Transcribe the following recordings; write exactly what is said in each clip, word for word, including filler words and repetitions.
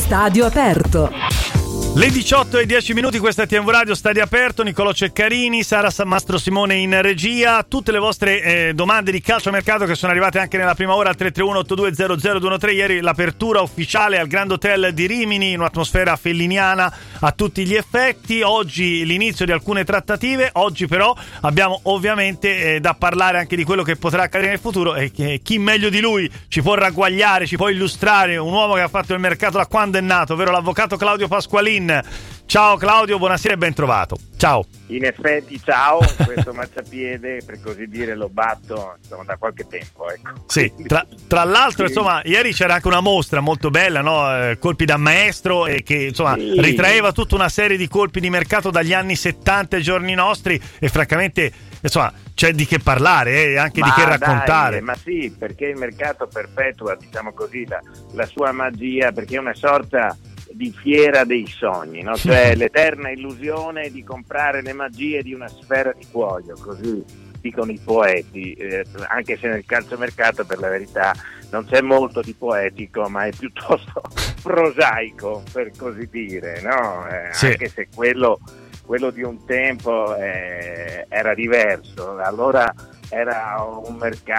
Stadio Aperto. Le diciotto e dieci minuti, questa è T V Radio Stadio Aperto. Nicolò Ceccarini, Sara Mastro Simone in regia. Tutte le vostre eh, domande di calciomercato che sono arrivate anche nella prima ora al tre tre uno otto due zero zero due uno tre. Ieri l'apertura ufficiale al Grand Hotel di Rimini, in un'atmosfera felliniana a tutti gli effetti. Oggi l'inizio di alcune trattative. Oggi però abbiamo ovviamente eh, da parlare anche di quello che potrà accadere nel futuro, e che chi meglio di lui ci può ragguagliare, ci può illustrare un uomo che ha fatto il mercato da quando è nato, ovvero l'avvocato Claudio Pasqualin. Ciao Claudio, buonasera e ben trovato. Ciao. In effetti ciao, questo marciapiede per così dire lo batto insomma da qualche tempo, ecco. Sì, tra, tra l'altro sì. Insomma ieri c'era anche una mostra molto bella, no? Colpi da maestro, e che insomma sì. ritraeva tutta una serie di colpi di mercato dagli anni settanta ai giorni nostri, e francamente insomma c'è di che parlare e eh, anche ma di che raccontare. Dai, ma sì, perché il mercato perpetua, diciamo così, la, la sua magia, perché è una sorta di fiera dei sogni, no? Cioè l'eterna illusione di comprare le magie di una sfera di cuoio, così dicono i poeti, eh, anche se nel calciomercato per la verità non c'è molto di poetico, ma è piuttosto prosaico, per così dire, no? Eh, sì. Anche se quello, quello di un tempo eh, era diverso, allora era un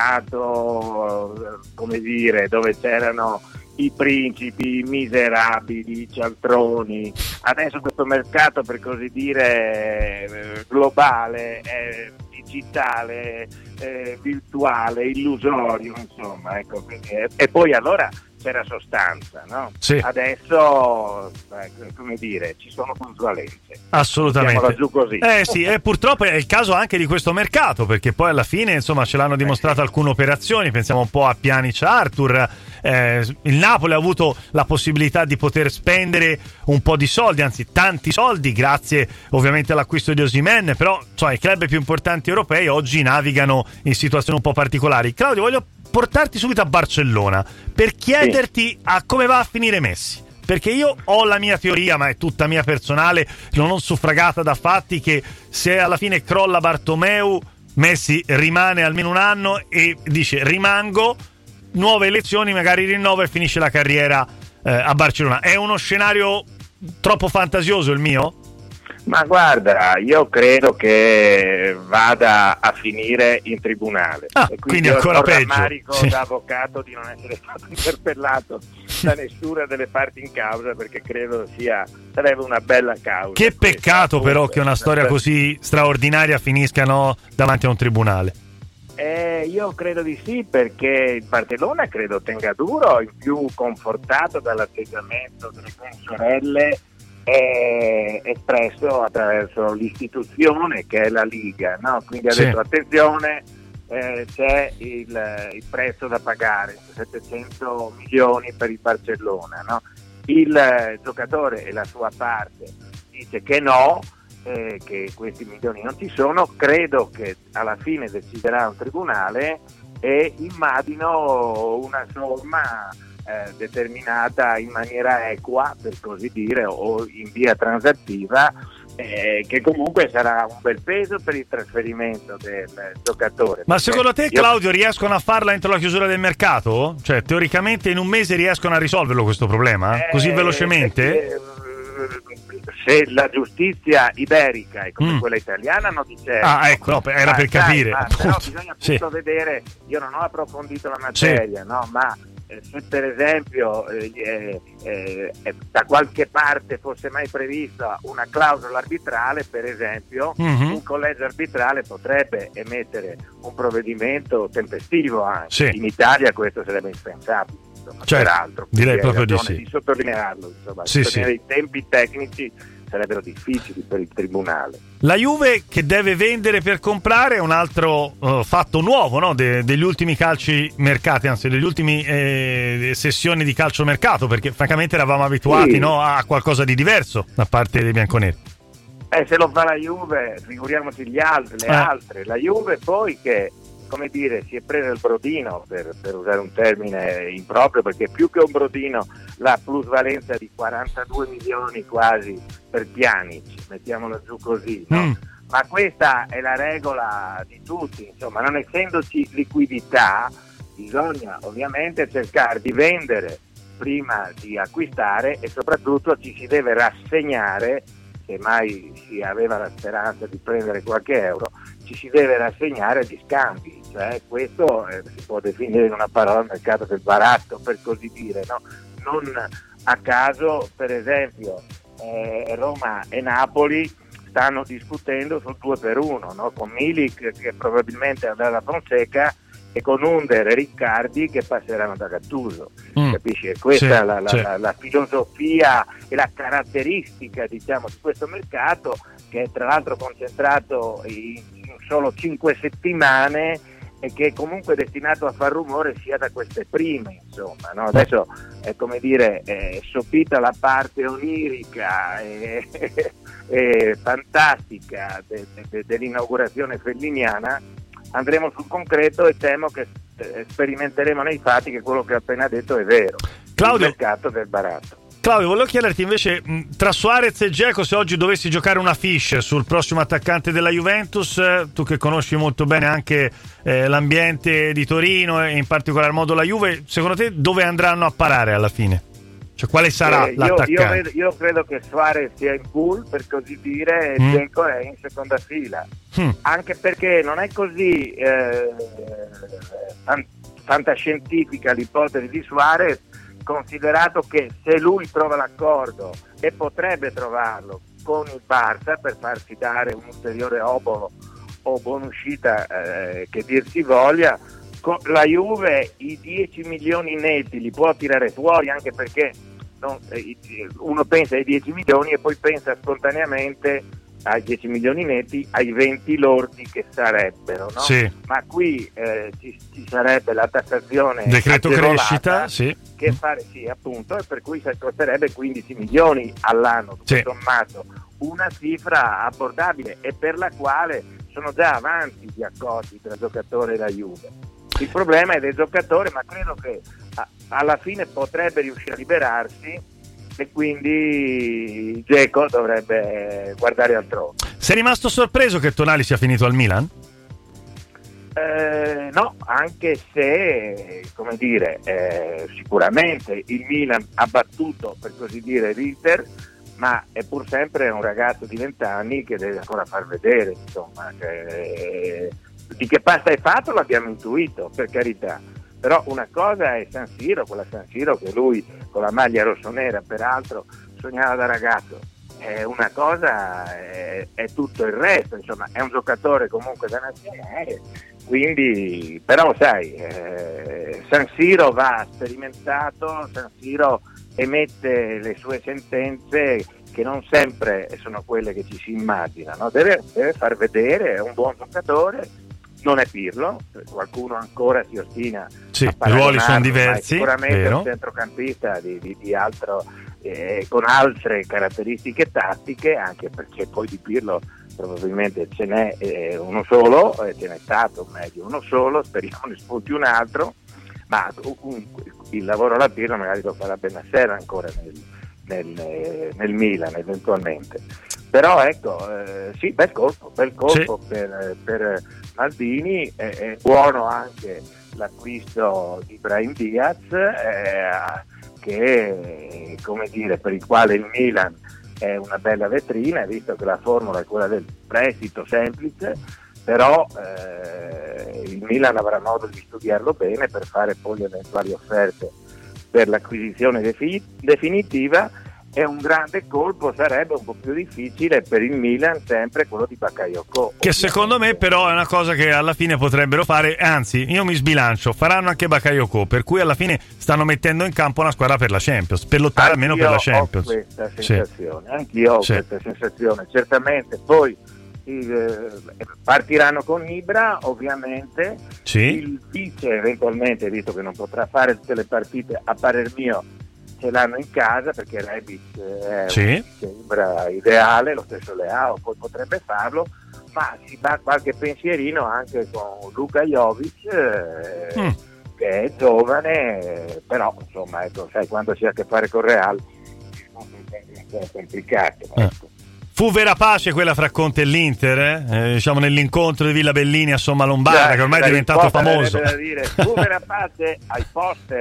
mercato, come dire, dove c'erano i principi, i miserabili, i cialtroni. Adesso questo mercato, per così dire, globale, è digitale, è virtuale, illusorio, insomma, ecco. Quindi, e poi allora c'era sostanza, no? Sì. Adesso, come dire, ci sono consulenze. Assolutamente. Giù così. Eh sì, e purtroppo è il caso anche di questo mercato, perché poi alla fine, insomma, ce l'hanno dimostrato alcune operazioni. Pensiamo un po' a Pjanic, Arthur. Eh, il Napoli ha avuto la possibilità di poter spendere un po' di soldi, anzi tanti soldi, grazie ovviamente all'acquisto di Osimhen, però insomma, i club più importanti europei oggi navigano in situazioni un po' particolari. Claudio, voglio portarti subito a Barcellona per chiederti sì. a come va a finire Messi, perché io ho la mia teoria, ma è tutta mia personale, non ho suffragata da fatti, che se alla fine crolla Bartomeu, Messi rimane almeno un anno e dice rimango, nuove elezioni, magari rinnovo e finisce la carriera eh, a Barcellona. È uno scenario troppo fantasioso il mio? Ma guarda, io credo che vada a finire in tribunale. Ah, e quindi, quindi ancora peggio. Ho rammarico sì. da avvocato di non essere stato interpellato da nessuna delle parti in causa, perché credo sia sarebbe una bella causa. Che peccato questa, però che una storia così straordinaria finisca, no, davanti a un tribunale. Eh, io credo di sì, perché il Barcellona credo tenga duro, in più confortato dall'atteggiamento delle consorelle eh, espresso attraverso l'istituzione che è la Liga, no? Quindi ha sì. detto attenzione, eh, c'è il, il prezzo da pagare, settecento milioni per il Barcellona, no? Il eh, giocatore e la sua parte dice che no, Eh, che questi milioni non ci sono. Credo che alla fine deciderà un tribunale e immagino una somma eh, determinata in maniera equa, per così dire, o in via transattiva, eh, che comunque sarà un bel peso per il trasferimento del giocatore. Ma secondo te, io... Claudio, riescono a farla entro la chiusura del mercato? Cioè teoricamente in un mese riescono a risolverlo questo problema? Eh, Così velocemente? Perché, se la giustizia iberica è come mm. quella italiana, non dice. Ah, ecco, no, era per capire. Dai, ma, però bisogna appunto sì. vedere, io non ho approfondito la materia, sì. no, ma eh, se per esempio eh, eh, eh, da qualche parte fosse mai prevista una clausola arbitrale, per esempio, mm-hmm. un collegio arbitrale potrebbe emettere un provvedimento tempestivo anche. Sì. In Italia questo sarebbe impensabile. Insomma, certo, peraltro, direi proprio di sì. di sottolinearlo, insomma, sì, sottolineare sì. i tempi tecnici sarebbero difficili per il tribunale. La Juve che deve vendere per comprare è un altro uh, fatto nuovo, no? De- degli ultimi calci mercati, anzi degli ultimi eh, sessioni di calciomercato, perché francamente eravamo abituati sì. no, a qualcosa di diverso da parte dei bianconeri. Eh, se lo fa la Juve, figuriamoci gli altri, le eh. altre. La Juve poi che, come dire, si è presa il brodino, per, per usare un termine improprio, perché più che un brodino la plusvalenza di quarantadue milioni quasi per Pjanic, mettiamola giù così, no? Mm. Ma questa è la regola di tutti, insomma, non essendoci liquidità bisogna ovviamente cercare di vendere prima di acquistare, e soprattutto ci si deve rassegnare, se mai si aveva la speranza di prendere qualche euro, ci si deve rassegnare agli scambi, cioè questo eh, si può definire in una parola il mercato del baratto, per così dire, no? Non a caso, per esempio, eh, Roma e Napoli stanno discutendo sul due per uno, no? Con Milik che probabilmente andrà alla Fonseca e con Under e Riccardi che passeranno da Gattuso, mm. capisci? E questa sì, è la, la, sì. la, la filosofia e la caratteristica, diciamo, di questo mercato, che è tra l'altro concentrato in, in solo cinque settimane e che è comunque destinato a far rumore sia da queste prime, insomma, no? Adesso è come dire, è sopita la parte onirica e, e fantastica de, de, dell'inaugurazione felliniana. Andremo sul concreto e temo che sperimenteremo nei fatti che quello che ho appena detto è vero. Claudio, il mercato del baratto. Claudio, volevo chiederti invece, tra Suarez e Dzeko, se oggi dovessi giocare una fiche sul prossimo attaccante della Juventus, tu che conosci molto bene anche eh, l'ambiente di Torino e in particolar modo la Juve, secondo te dove andranno a parare alla fine? Cioè, quale sarà eh, l'attaccante? Io, io, vedo, io credo che Suarez sia in pool, per così dire, e mm. Dzeko è in seconda fila. Mm. Anche perché non è così eh, fantascientifica l'ipotesi di Suarez, considerato che se lui trova l'accordo, e potrebbe trovarlo, con il Barça per farsi dare un ulteriore obolo o buonuscita eh, che dir si voglia, la Juve i dieci milioni netti li può tirare fuori, anche perché non, uno pensa ai dieci milioni e poi pensa spontaneamente ai dieci milioni netti, ai venti lordi che sarebbero, no? Sì. Ma qui eh, ci, ci sarebbe la tassazione decreto crescita, sì. che fare, sì, appunto, e per cui costerebbe quindici milioni all'anno, sì. sommato, una cifra abbordabile e per la quale sono già avanti gli accordi tra giocatore e la Juve. Il problema è del giocatore, ma credo che a, alla fine potrebbe riuscire a liberarsi e quindi Dzeko dovrebbe guardare altrove. Sei rimasto sorpreso che Tonali sia finito al Milan? Eh, no, anche se, come dire, eh, sicuramente il Milan ha battuto, per così dire, l'Inter, ma è pur sempre un ragazzo di venti anni che deve ancora far vedere, insomma, che, di che pasta è fatto l'abbiamo intuito, per carità. Però una cosa è San Siro, quella San Siro che lui con la maglia rossonera peraltro sognava da ragazzo, è una cosa è, è tutto il resto, insomma è un giocatore comunque da nazionale, quindi però sai eh, San Siro va sperimentato, San Siro emette le sue sentenze che non sempre sono quelle che ci si immagina, no? deve, deve far vedere, è un buon giocatore. Non è Pirlo, qualcuno ancora si ostina, sì, i ruoli sono diversi, sicuramente vero? È un centrocampista di, di, di altro, eh, con altre caratteristiche tattiche, anche perché poi di Pirlo probabilmente ce n'è eh, uno solo, eh, ce n'è stato meglio uno solo, speriamo ne spunti un altro, ma comunque il lavoro alla Pirlo magari lo farà Bennacer ancora nel, nel, nel Milan eventualmente. Però ecco, eh, sì, bel colpo, bel colpo sì. per, per Maldini, è, è buono anche l'acquisto di Brahim Diaz, eh, che come dire, per il quale il Milan è una bella vetrina, visto che la formula è quella del prestito semplice, però eh, il Milan avrà modo di studiarlo bene per fare poi le eventuali offerte per l'acquisizione defi- definitiva. E un grande colpo sarebbe un po' più difficile per il Milan, sempre quello di Bakayoko, che secondo me però è una cosa che alla fine potrebbero fare, anzi io mi sbilancio, faranno anche Bakayoko, per cui alla fine stanno mettendo in campo una squadra per la Champions, per lottare anch'io almeno per la Champions. Ho questa sensazione, sì. Anch'io ho sì. questa sensazione, certamente poi eh, partiranno con Ibra ovviamente, sì. il vice eventualmente, visto che non potrà fare tutte le partite, a parer mio ce l'hanno in casa perché Rebic è sì. un sembra ideale, lo stesso Leao poi potrebbe farlo, ma si fa qualche pensierino anche con Luka Jovic eh, mm. che è giovane, però insomma ecco, sai, quando si ha a che fare con Real è complicato, ecco. eh. Fu vera pace quella fra Conte e l'Inter, eh? Eh, diciamo nell'incontro di Villa Bellini a Somma Lombarda, che ormai è diventato famoso. Da dire, fu vera pace ai poster.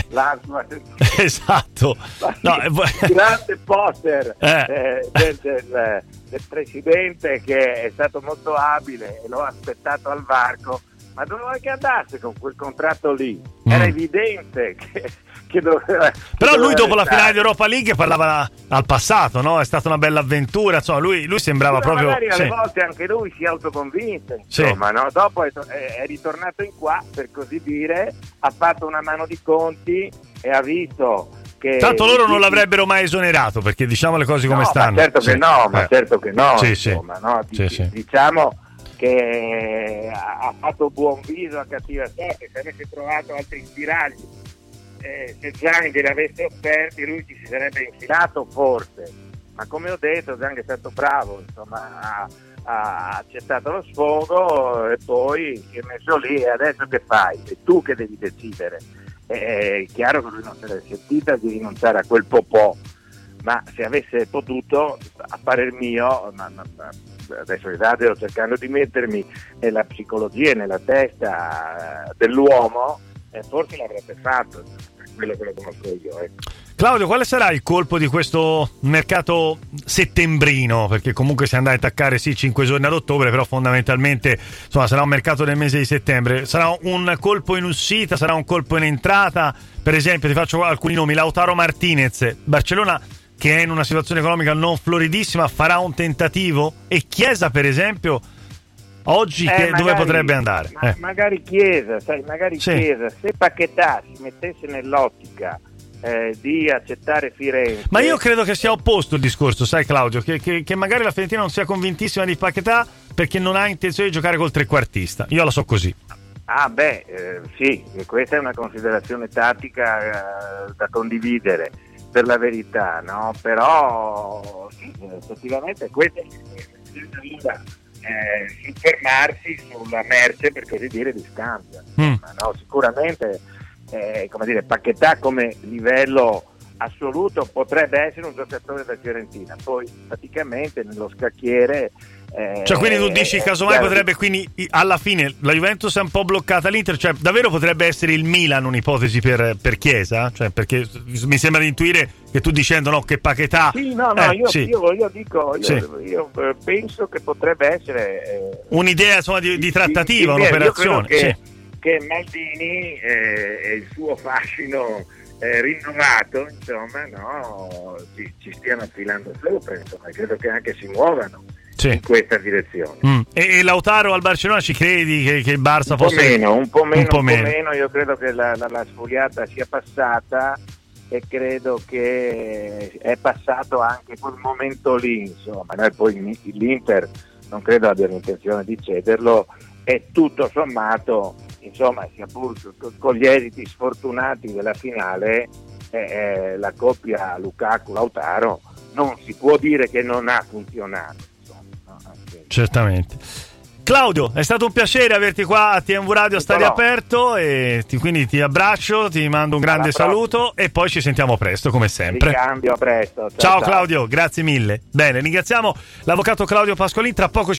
Esatto. No, grande poster eh. Eh, del, del, del presidente, che è stato molto abile e l'ho aspettato al varco. Ma dove vuoi che andasse con quel contratto lì? Era mm. evidente che, che doveva. Però che lui doveva dopo restare. la finale di Europa League parlava al passato, no? È stata una bella avventura, insomma, lui, lui sembrava Però proprio. Magari alle sì. volte anche lui si autoconvinse, Sì. insomma, no? Dopo è, è ritornato in qua, per così dire, ha fatto una mano di conti e ha visto che. Tanto loro non l'avrebbero mai esonerato, perché diciamo le cose come no, stanno. Ma certo sì. che no, ma eh. certo che no, sì, insomma, sì. no? Sì, sì. Diciamo che ha fatto buon viso a cattiva sorte. Se avesse trovato altri spiragli, eh, se Zang glieli avesse offerti, lui ci si sarebbe infilato forse, ma come ho detto Zang è stato bravo, insomma, ha, ha accettato lo sfogo e poi si è messo lì. E adesso che fai? Sei tu che devi decidere. È chiaro che lui non se l'è sentita di rinunciare a quel popò, ma se avesse potuto, a parer mio, ma, ma, ma adesso esagero cercando di mettermi nella psicologia e nella testa dell'uomo, eh, forse l'avrebbe fatto, per quello che lo conosco io. Eh. Claudio, quale sarà il colpo di questo mercato settembrino? Perché comunque si andrà a attaccare sì cinque giorni ad ottobre, però fondamentalmente insomma sarà un mercato del mese di settembre. Sarà un colpo in uscita, sarà un colpo in entrata? Per esempio, ti faccio alcuni nomi: Lautaro Martinez, Barcellona, che è in una situazione economica non floridissima, farà un tentativo? E Chiesa, per esempio, oggi eh, che, magari, dove potrebbe andare? Ma, Eh. Magari Chiesa, sai, magari Sì. Chiesa, se Paquetá si mettesse nell'ottica eh, di accettare Firenze. Ma io credo che sia opposto il discorso, sai Claudio, che, che, che magari la Fiorentina non sia convintissima di Paquetá perché non ha intenzione di giocare col trequartista. Io la so così. Ah beh, eh, sì, questa è una considerazione tattica eh, da condividere, per la verità, no? Però sì, effettivamente questo è eh, fermarsi sulla merce, per così dire, di scambio. Mm. No? Sicuramente, eh, come dire, Paquetá come livello assoluto potrebbe essere un giocatore da Fiorentina, poi praticamente nello scacchiere. Eh, Cioè, quindi tu dici eh, casomai chiaro, potrebbe, quindi alla fine la Juventus è un po' bloccata, l'Inter, cioè davvero potrebbe essere il Milan un'ipotesi per, per Chiesa? Cioè, perché mi sembra di intuire che tu dicendo no che Paquetá. Sì, no, no, eh, io, sì. io, io dico, io, Sì. io penso che potrebbe essere eh, un'idea insomma di, di trattativa, di, di, un'operazione. Io credo che, Sì. che Maldini eh, e il suo fascino eh, rinnovato, insomma, no, ci, ci stiano affilando sopra, insomma, credo che anche si muovano. Sì. In questa direzione. Mm. E, e Lautaro al Barcellona ci credi che, che il Barça un po' fosse meno, un po' meno, un po' un meno. po' meno. Io credo che la, la, la sfogliata sia passata e credo che è passato anche quel momento lì, insomma. Noi poi l'Inter non credo abbia l'intenzione di cederlo e tutto sommato, insomma, sia pur con gli esiti sfortunati della finale, eh, la coppia Lukaku-Lautaro non si può dire che non ha funzionato. Certamente. Claudio, è stato un piacere averti qua a T M V Radio a Stadio Aperto e ti, quindi ti abbraccio, ti mando un grande saluto e poi ci sentiamo presto come sempre. Ricambio, a presto. Ciao, ciao Claudio, grazie mille. Bene, ringraziamo l'avvocato Claudio Pascolin, tra poco